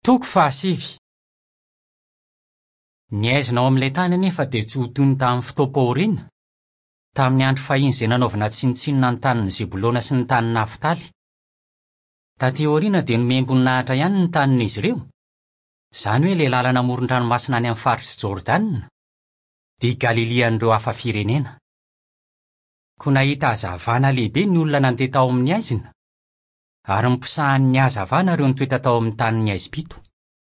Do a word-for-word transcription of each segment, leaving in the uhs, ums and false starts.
Toko fahasivy. Niaizina ao amin'ilay tany anefa dia tsy ho toy ny tamin'ny fotoam-paoriana, tamin'ny andro fahiny izay nanaovana tsinontsinona ny tanin'ny Zebolona sy ny tanin'ny Nafitaly. Taty aoriana dia nomem-boninahitra ihany ny tanin'izy ireo, izany hoe ilay lalana amoron-dranomasina any amin'ny faritsy Jordana, dia Galilean'ireo hafa firenena. Koa nahita hazavana lehibe ny olona nandeha tao amin'ny aizina, ary niposahan'ny hazavana ireo nitoetra tao amin'ny tanin'ny Aizipito.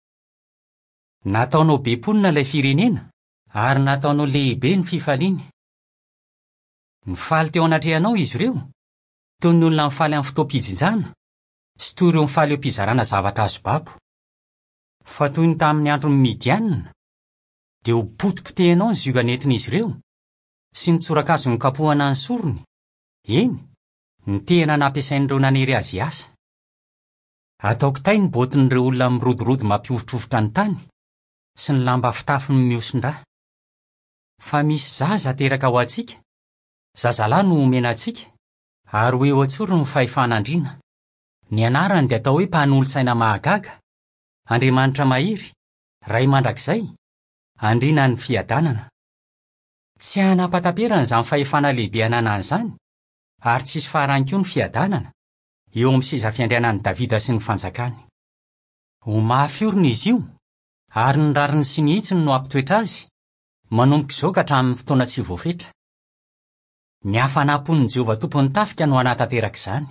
Nataonao be mponina ilay firenena, ary nataonao lehibe ny fifaliany. Nifaly teo anatrehanao izy ireo, toy ny olona mifaly amin'ny fotoam-pijinjana, sy toy ireo mifaly eo am-pizarana zavatra azo babo. Fa toy ny tamin'ny andron'ny Midianina, dia ho potipotehinao ny zioganentin'izy ireo, sy ny tsorakazo ny kapohana ny sorony, eny, ny tehana nampiasain'ireo nanery azy asa. Ataoko tay ny botin'ireo olona mirodorody mampiofotrofotra ny tany, sy ny lamba fitafiny miosin-drà. Fa misy zaza teraka ho antsika, zazalahy no omena antsika, ary hoe ho antsoro ny fahefanandriana. Ny anarany dia atao hoe mpanolontsaina mahagaga, Andriamanitra mahery, Ray mandrakizay, Andriana ny fiadanana. Tsy hanapataperana izany fahefana lehibe ananan'izany, ary tsisy farany koa ny fiadanana, eo amin'ny seza fiandrianan'i Davida sy ny fanjakany. Ho mafy orina izy io, ary ny rariny sy ny hitsiny no ampitoetra azy, manomboka izao ka hatramin'ny fotoana tsy voafetra. Ny hafanampon'i Jehovah tompon'ny tafika no hanatanteraka izany.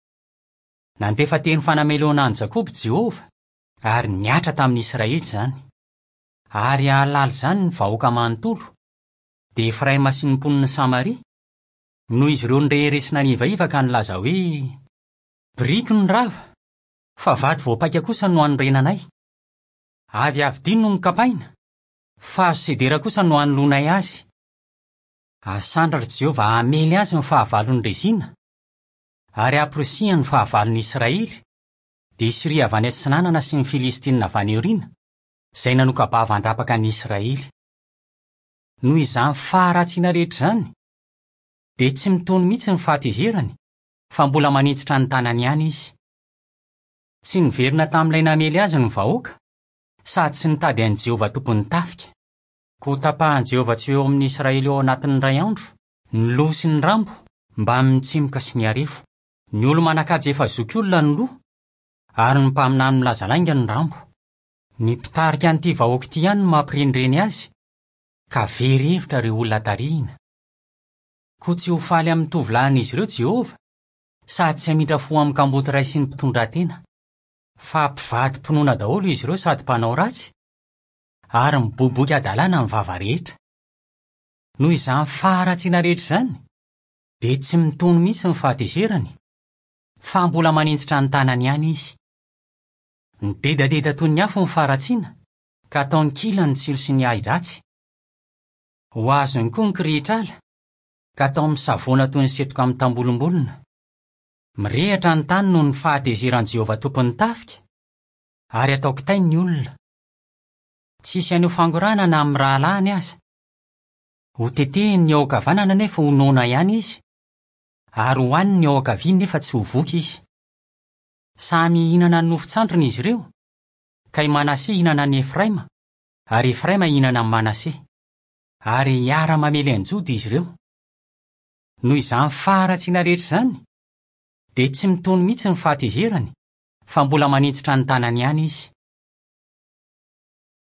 Nandefa teny fanameloana an'i Jakoba Jehovah, ary niatra tamin'ny Israely izany. Ary hahalala izany ny vahoaka manontolo, dia Efraima sy ny mponina Samaria, noho izy ireo nreheresina nivaiva ka nilaza hoe: biriky no rava, fa vato voapaika kosa no anorenanay. Avy avidiny no nikapaina, fa azo sedera kosa no anolonay azy. Asandratra Jehovah hamely azy ny fahavalon'ny Rezina, ary Aprosia ny fahavalon'ny Israely, dia Siria avy any atsinanana sy ny Filistina avy any aoriana, izay nanokabava handrapaka ny Israely. Noho izany faharatsiana rehetra izany, dia tsy mitony mihitsy ny fahatezerany, fa mbola manitsitra ny tanany ihany izy. Tsy niverina tamin'ilay namely azy ny vahoaka, sady tsy nitady an'i Jehovah tompon'ny tafika. Koa tapahan'i Jehovah tsy eo amin'ny Israely ao anatin'ny ray andro, ny lo sy ny rambo, mba amin'ny tsimoka sy ny arefo. Ny olo manan-kaja efa zokiolona ny lo, ary ny mpaminany milaza lainga ny rambo. Ny mpitarika an'ity vahoaka ity ihany no mampirendreny azy, ka very hevitra ireo olona tarihina. Koa tsy ho faly amin'ny tovolahin'izy ireo Jehovah, sady tsy hamindra fo amin'ny kamboty ray sy ny mpitondran-tena. Fa mpivady mponoana daholo izy ireo sady mpanao ratsy, ary miboboky adalàna ny vava rehetra. Noho izany faharatsiana rehetra izany, dia tsy mitony mihitsy ny fahatezerany, fa mbola manintsitra ny tanany ihany izy. Nidedadeda toy ny afo ny faharatsiana, ka ataony kilany tsilo sy ny ahi-dratsy. Ho azony koa ny kirihitr'ala, ka ataony misavoana toy ny setroka amin'ny tambolombolona. Mirehatra ny tany noho ny fahatezeran'i Jehovah tompon'ny tafika, ary ataoko tay ny olona. Tsisy anio fangorana na amin'ny rahalahiny aza. Ho tetehiny ny ao ankavanana nefa ho nona ihany izy, ary ho haniny ny ao ankaviny nefa tsy ho voky izy. Samy hihinana ny nofon-tsandriny izy ireo, ka i Manase hihinana ny Efraima, ary Efraima hihinana ny Manase, ary hiara-mamely anjody izy ireo. Noho izany faharatsiana rehetra izany, dia tsy mitony mihitsy ny fahatezerany, fa mbola manitsitra ny tanany ihany izy.